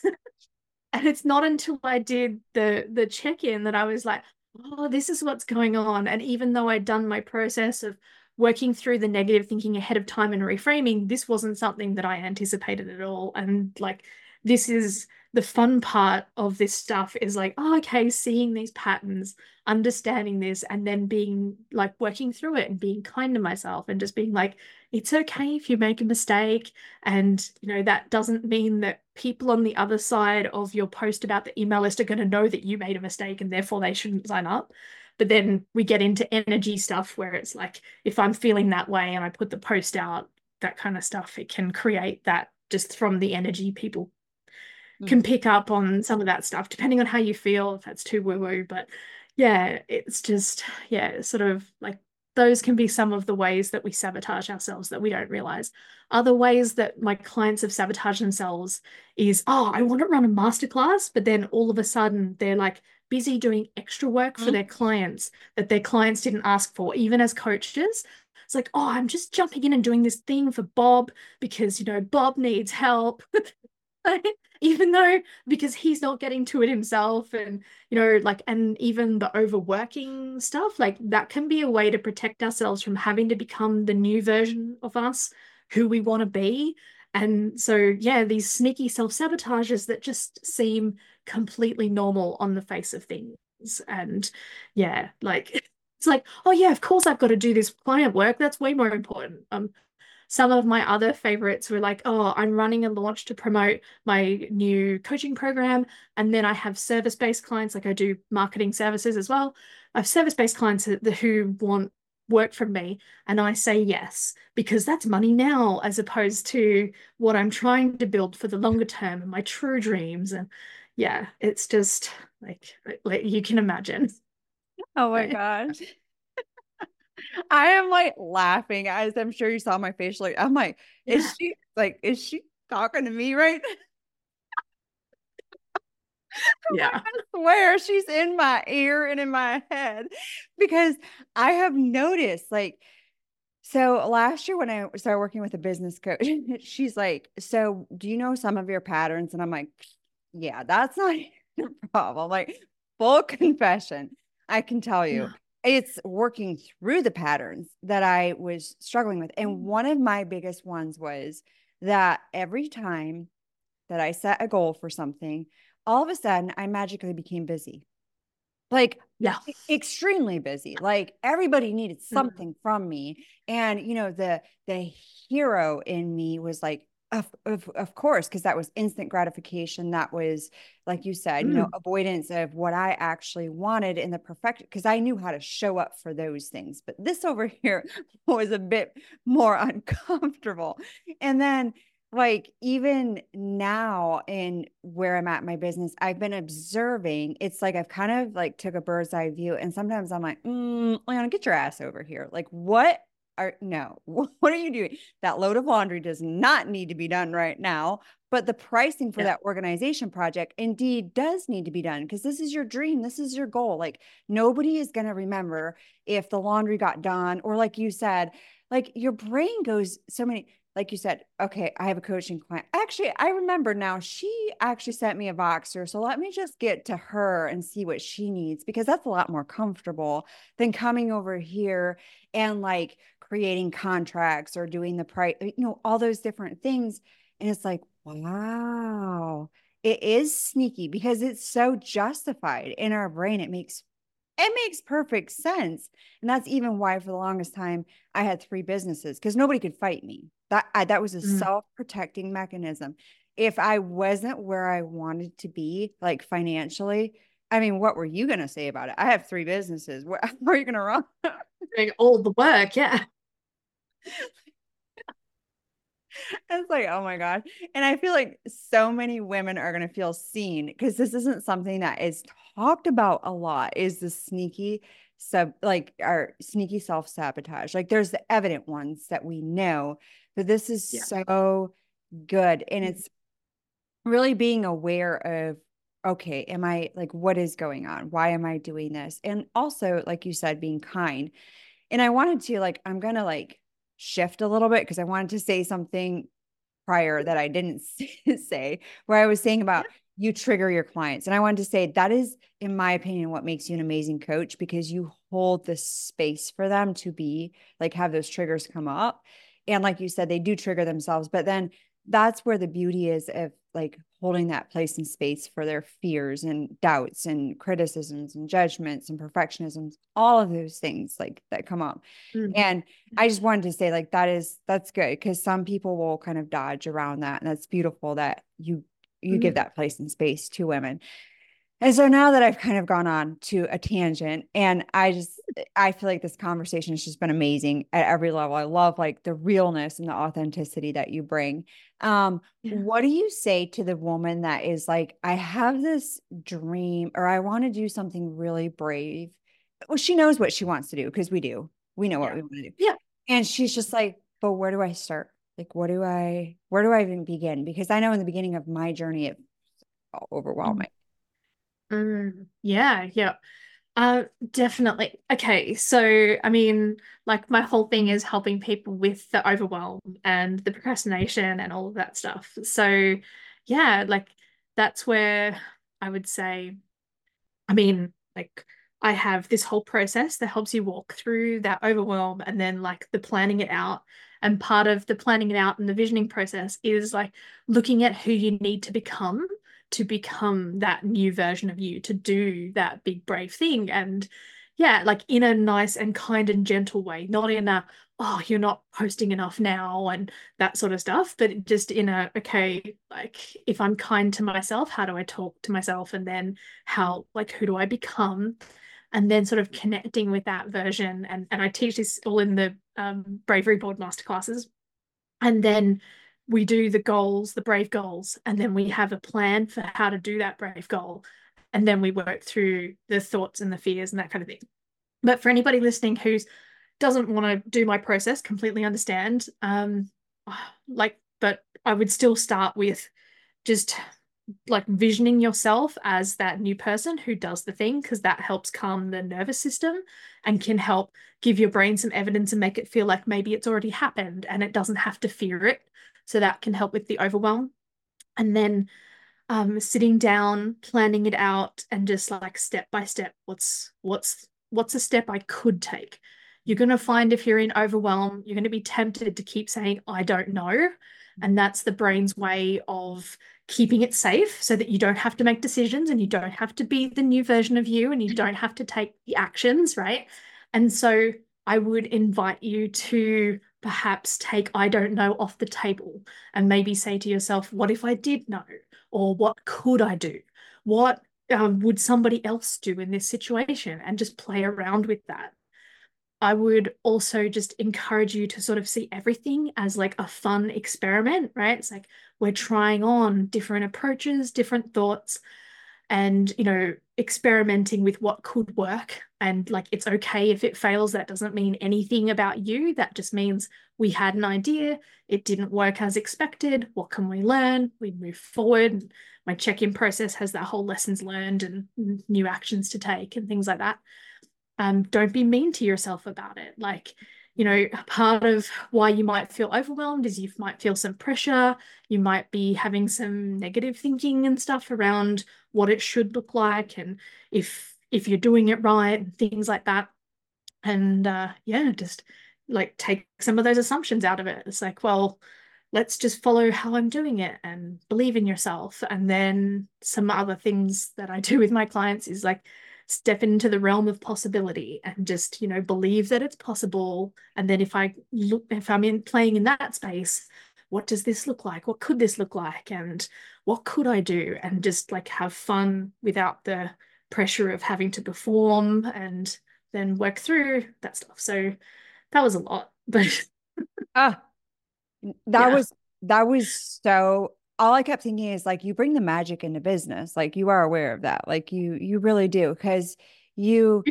Speaker 2: and it's not until I did the check-in that I was like, oh, this is what's going on. And even though I'd done my process of working through the negative thinking ahead of time and reframing, this wasn't something that I anticipated at all. And like, this is the fun part of this stuff is like, oh, okay, seeing these patterns, understanding this, and then being like working through it and being kind to myself and just being like, it's okay if you make a mistake. And, you know, that doesn't mean that people on the other side of your post about the email list are going to know that you made a mistake and therefore they shouldn't sign up. But then we get into energy stuff where it's like, if I'm feeling that way and I put the post out, that kind of stuff, it can create that just from the energy people can pick up on some of that stuff, depending on how you feel, if that's too woo-woo. But yeah, it's just, yeah, sort of like those can be some of the ways that we sabotage ourselves that we don't realize. Other ways that my clients have sabotaged themselves is, oh, I want to run a masterclass, but then all of a sudden they're like busy doing extra work for their clients that their clients didn't ask for, even as coaches. It's like, oh, I'm just jumping in and doing this thing for Bob because, you know, Bob needs help. Even though because he's not getting to it himself and you know like and even the overworking stuff like that can be a way to protect ourselves from having to become the new version of us who we want to be. And so yeah, these sneaky self-sabotages that just seem completely normal on the face of things. And yeah, like it's like, oh yeah, of course I've got to do this client work, that's way more important. Some of my other favorites were like, oh, I'm running a launch to promote my new coaching program. And then I have service-based clients, like I do marketing services as well. I have service-based clients who want work from me. And I say yes, because that's money now, as opposed to what I'm trying to build for the longer term and my true dreams. And yeah, it's just like you can imagine.
Speaker 1: Oh my gosh. I am like laughing as I'm sure you saw my facial. I'm
Speaker 2: Yeah.
Speaker 1: is she talking to me right now?
Speaker 2: Yeah.
Speaker 1: I swear she's in my ear and in my head because I have noticed so last year when I started working with a business coach, she's like, so do you know some of your patterns? And I'm like, yeah, that's not a problem. Like full confession. I can tell you
Speaker 2: Yeah.
Speaker 1: it's working through the patterns that I was struggling with. And one of my biggest ones was that every time that I set a goal for something, all of a sudden I magically became busy. Like
Speaker 2: Yeah.
Speaker 1: extremely busy. Like everybody needed
Speaker 2: Mm.
Speaker 1: something from me. And the hero in me was like, of course, because that was instant gratification. That was, like you said,
Speaker 2: Mm.
Speaker 1: avoidance of what I actually wanted in the perfection, because I knew how to show up for those things. But this over here was a bit more uncomfortable. And then like even now in where I'm at in my business, I've been observing. It's like I've kind of like took a bird's eye view, and sometimes I'm like, Leona, get your ass over here. Like, what are no, what are you doing? That load of laundry does not need to be done right now. But the pricing for
Speaker 2: Yeah.
Speaker 1: that organization project indeed does need to be done because this is your dream. This is your goal. Like nobody is going to remember if the laundry got done, or like you said, like your brain goes so many like you said, okay, I have a coaching client. Actually, I remember now, she actually sent me a Voxer. So let me just get to her and see what she needs, because that's a lot more comfortable than coming over here and like creating contracts or doing the price, all those different things. And it's like, wow, it is sneaky because it's so justified in our brain. It makes perfect sense. And that's even why for the longest time I had three businesses, because nobody could fight me. That was a
Speaker 2: Mm.
Speaker 1: self-protecting mechanism. If I wasn't where I wanted to be, like financially, I mean, what were you going to say about it? I have three businesses. How are you going to run?
Speaker 2: Doing all the work, yeah.
Speaker 1: It's like, oh my God. And I feel like so many women are going to feel seen, because this isn't something that is talked about a lot, is the sneaky like our sneaky self-sabotage. Like there's the evident ones that we know, but this is
Speaker 2: Yeah.
Speaker 1: so good. And it's really being aware of, okay, am I like, what is going on? Why am I doing this? And also, like you said, being kind. And I wanted to like, I'm going to like shift a little bit, because I wanted to say something prior that I didn't say, where I was saying
Speaker 2: Yeah.
Speaker 1: about you trigger your clients. And I wanted to say that is, in my opinion, what makes you an amazing coach, because you hold the space for them to be like, have those triggers come up. And like you said, they do trigger themselves, but then that's where the beauty is of like holding that place and space for their fears and doubts and criticisms and judgments and perfectionisms, all of those things like that come up.
Speaker 2: Mm.
Speaker 1: And I just wanted to say like that's good, because some people will kind of dodge around that. And that's beautiful that you give
Speaker 2: Mm.
Speaker 1: that place and space to women. And so now that I've kind of gone on to a tangent, and I feel like this conversation has just been amazing at every level. I love like the realness and the authenticity that you bring.
Speaker 2: Yeah.
Speaker 1: What do you say to the woman that is like, I have this dream, or I want to do something really brave? Well, she knows what she wants to do, because we know what
Speaker 2: Yeah.
Speaker 1: we want to do.
Speaker 2: Yeah.
Speaker 1: And she's just like, but where do I start? Like, where do I even begin? Because I know in the beginning of my journey, it's
Speaker 2: Mm.
Speaker 1: overwhelming.
Speaker 2: Yeah, yeah. Definitely. Okay, so I mean, like my whole thing is helping people with the overwhelm and the procrastination and all of that stuff. So, yeah, like that's where I would say, I mean, like I have this whole process that helps you walk through that overwhelm and then like the planning it out. And part of the planning it out and the visioning process is like looking at who you need to become that new version of you, to do that big brave thing. And yeah, like in a nice and kind and gentle way, not in a, oh, you're not posting enough now and that sort of stuff, but just in a, okay, like if I'm kind to myself, how do I talk to myself? And then how, like, who do I become? And then sort of connecting with that version. And I teach this all in the bravery board masterclasses. And then we do the goals, the brave goals, and then we have a plan for how to do that brave goal. And then we work through the thoughts and the fears and that kind of thing. But for anybody listening who doesn't want to do my process, completely understand. But I would still start with just like visioning yourself as that new person who does the thing, because that helps calm the nervous system and can help give your brain some evidence and make it feel like maybe it's already happened and it doesn't have to fear it. So that can help with the overwhelm. And then sitting down, planning it out, and just like step by step, what's a step I could take? You're going to find if you're in overwhelm, you're going to be tempted to keep saying, I don't know. And that's the brain's way of keeping it safe so that you don't have to make decisions and you don't have to be the new version of you and you don't have to take the actions, right? And so I would invite you to perhaps take I don't know off the table and maybe say to yourself, what if I did know? Or what could I do? What would somebody else do in this situation? And just play around with that. I would also just encourage you to sort of see everything as like a fun experiment, right? It's like we're trying on different approaches, different thoughts, and, experimenting with what could work. And like, it's okay if it fails. That doesn't mean anything about you. That just means we had an idea. It didn't work as expected. What can we learn? We move forward. My check-in process has that whole lessons learned and new actions to take and things like that. Don't be mean to yourself about it. Like, part of why you might feel overwhelmed is you might feel some pressure. You might be having some negative thinking and stuff around what it should look like and if you're doing it right and things like that. And yeah, just like take some of those assumptions out of it. It's like, well, let's just follow how I'm doing it and believe in yourself. And then some other things that I do with my clients is like step into the realm of possibility and just, believe that it's possible. And then if I'm in playing in that space, what does this look like? What could this look like? And what could I do? And just like have fun without the pressure of having to perform and then work through that stuff. So that was a lot, but
Speaker 1: Ah, that
Speaker 2: yeah.
Speaker 1: was so all I kept thinking is like you bring the magic into business. Like you are aware of that. Like you really do because you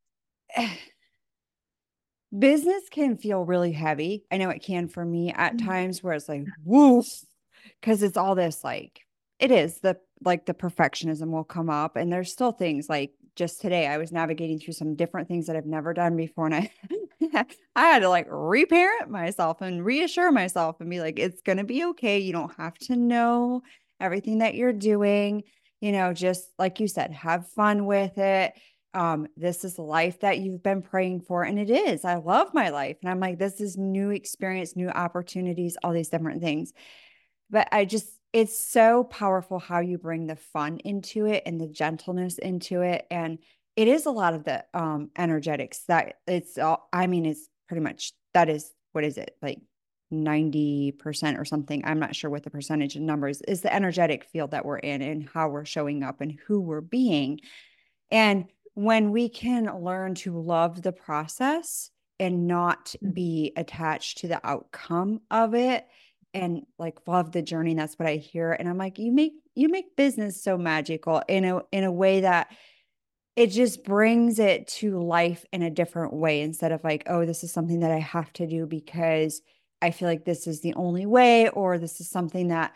Speaker 1: business can feel really heavy. I know it can for me at times where it's like woof because it's all this like it is the like the perfectionism will come up and there's still things like just today I was navigating through some different things that I've never done before and I I had to like reparent myself and reassure myself and be like it's going to be okay. You don't have to know everything that you're doing, just like you said, have fun with it. This is the life that you've been praying for. And it is. I love my life. And I'm like, this is new experience, new opportunities, all these different things. But it's so powerful how you bring the fun into it and the gentleness into it. And it is a lot of the energetics that it's all, I mean, it's pretty much that is what is it like 90% or something. I'm not sure what the percentage of numbers is the energetic field that we're in and how we're showing up and who we're being. And when we can learn to love the process and not be attached to the outcome of it and like love the journey, that's what I hear. And I'm like, you make business so magical in a way that it just brings it to life in a different way instead of like, oh, this is something that I have to do because I feel like this is the only way, or this is something that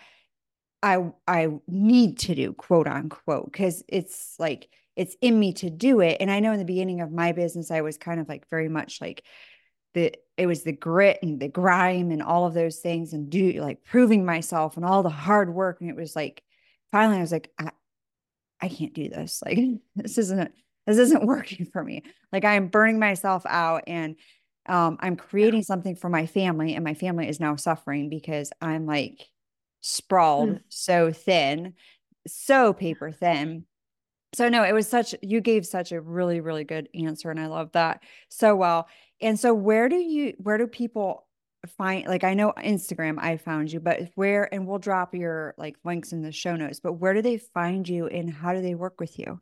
Speaker 1: I need to do, quote unquote, because it's like it's in me to do it. And I know in the beginning of my business, I was kind of like very much like it was the grit and the grime and all of those things and do like proving myself and all the hard work. And it was like finally I was like, I can't do this. Like this isn't working for me. Like I am burning myself out and I'm creating something for my family and my family is now suffering because I'm like sprawled
Speaker 2: Mm.
Speaker 1: so thin, so paper thin. So no, it was you gave such a really, really good answer. And I love that so well. And so where do people find, like, I know Instagram, I found you, but where, and we'll drop your like links in the show notes, but where do they find you and how do they work with you?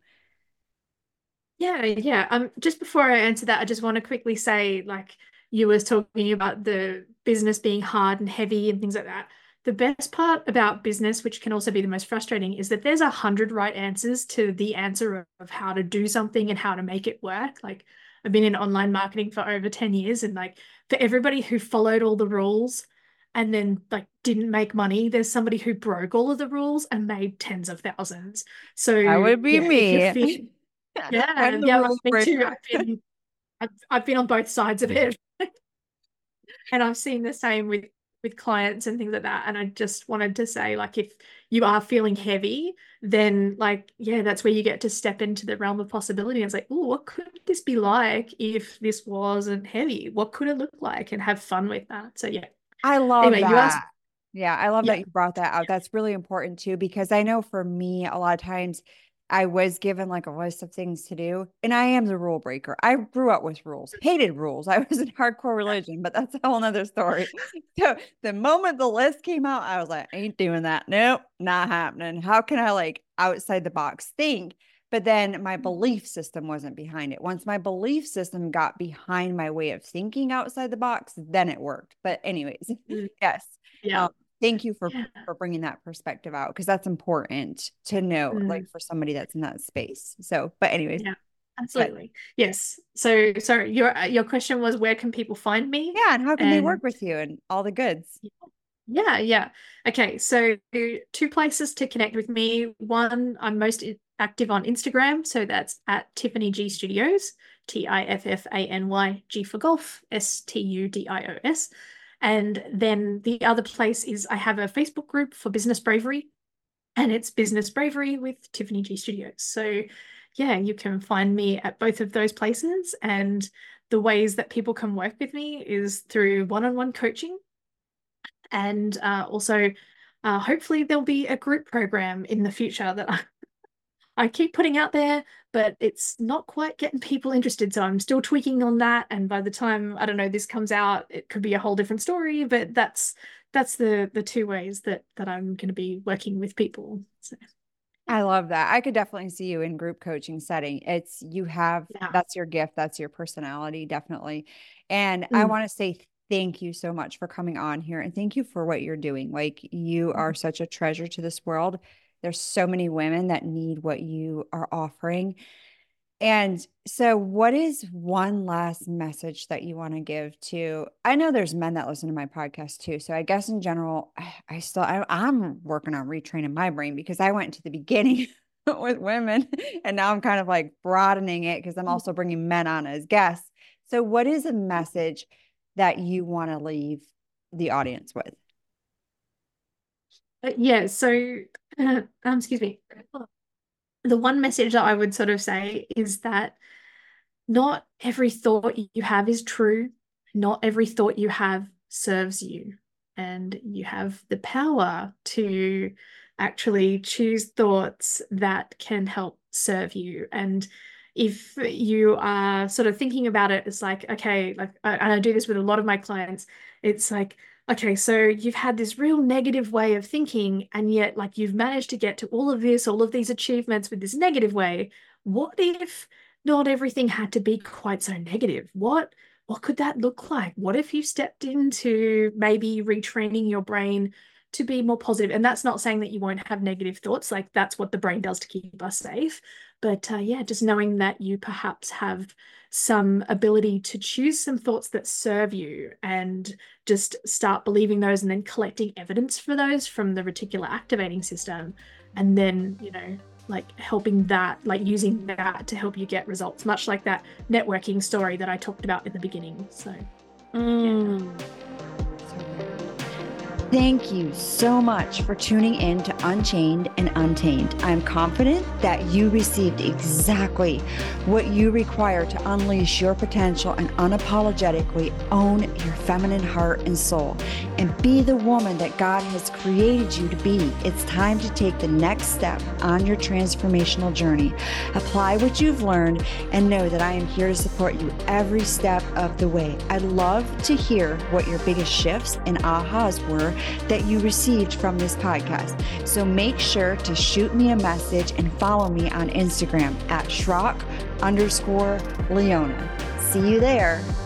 Speaker 2: Yeah, yeah. Just before I answer that, I just want to quickly say, like you was talking about the business being hard and heavy and things like that. The best part about business, which can also be the most frustrating, is that there's 100 right answers to the answer of how to do something and how to make it work. Like I've been in online marketing for over 10 years, and like for everybody who followed all the rules and then like didn't make money, there's somebody who broke all of the rules and made tens of thousands. So
Speaker 1: That would be
Speaker 2: yeah, if you're
Speaker 1: me.
Speaker 2: feeling yeah,
Speaker 1: I'm the
Speaker 2: yeah, like
Speaker 1: rule
Speaker 2: me too.
Speaker 1: breaker.
Speaker 2: I've been on both sides of it, and I've seen the same with clients and things like that. And I just wanted to say, like, if you are feeling heavy, then like, yeah, that's where you get to step into the realm of possibility. And it's like, oh, what could this be like if this wasn't heavy? What could it look like? And have fun with that. So yeah.
Speaker 1: I love
Speaker 2: Anyway, you asked,
Speaker 1: that. Yeah, I love that
Speaker 2: yeah,
Speaker 1: you brought that out. That's really important too, because I know for me, a lot of times I was given like a list of things to do, and I am the rule breaker. I grew up with rules, hated rules. I was in hardcore religion, but that's a whole nother story. So the moment the list came out, I was like, ain't doing that. Nope, not happening. How can I like outside the box think? But then my belief system wasn't behind it. Once my belief system got behind my way of thinking outside the box, then it worked. But anyways,
Speaker 2: mm,
Speaker 1: yes.
Speaker 2: yeah,
Speaker 1: Um, thank you
Speaker 2: yeah,
Speaker 1: for bringing that perspective out because that's important to know, like
Speaker 2: mm,
Speaker 1: for somebody that's in that space. So, but anyways,
Speaker 2: yeah,
Speaker 1: but
Speaker 2: absolutely. Yes. So, sorry, your question was where can people find me?
Speaker 1: yeah, and how can they
Speaker 2: And
Speaker 1: work with you and all the goods?
Speaker 2: yeah, yeah. Okay, so two places to connect with me. One, I'm most active on Instagram, so that's at Tiffany G Studios, Tiffany, G for golf, Studios. And then the other place is I have a Facebook group for business bravery, and it's Business Bravery with Tiffany G Studios. So yeah, you can find me at both of those places. And the ways that people can work with me is through one-on-one coaching. And also, hopefully there'll be a group program in the future that I keep putting out there, but it's not quite getting people interested. So I'm still tweaking on that. And by the time, I don't know, this comes out, it could be a whole different story, but that's the two ways that I'm going to be working with people. So
Speaker 1: I love that. I could definitely see you in group coaching setting. That's your gift. That's your personality, definitely. And I want to say thank you so much for coming on here, and thank you for what you're doing. Like, you are such a treasure to this world. There's so many women that need what you are offering. And so what is one last message that you want to give to, I know there's men that listen to my podcast too. So I guess in general, I'm working on retraining my brain, because I went to the beginning with women, and now I'm kind of like broadening it because I'm also bringing men on as guests. So what is a message that you want to leave the audience with?
Speaker 2: Yeah, so excuse me. The one message that I would sort of say is that not every thought you have is true. Not every thought you have serves you. And you have the power to actually choose thoughts that can help serve you. And if you are sort of thinking about it, it's like, okay, like, and I do this with a lot of my clients, it's like, okay, so you've had this real negative way of thinking, and yet like you've managed to get to all of this, all of these achievements with this negative way. What if not everything had to be quite so negative? What could that look like? What if you stepped into maybe retraining your brain to be more positive? And that's not saying that you won't have negative thoughts, like that's what the brain does to keep us safe. But yeah, just knowing that you perhaps have some ability to choose some thoughts that serve you, and just start believing those, and then collecting evidence for those from the reticular activating system. And then, like helping that, like using that to help you get results, much like that networking story that I talked about in the beginning. So, yeah.
Speaker 1: Thank you so much for tuning in to Unchained and Untamed. I'm confident that you received exactly what you require to unleash your potential and unapologetically own your feminine heart and soul, and be the woman that God has created you to be. It's time to take the next step on your transformational journey. Apply what you've learned, and know that I am here to support you every step of the way. I'd love to hear what your biggest shifts and ahas were that you received from this podcast. So make sure to shoot me a message and follow me on Instagram at Schrock_Leona. See you there.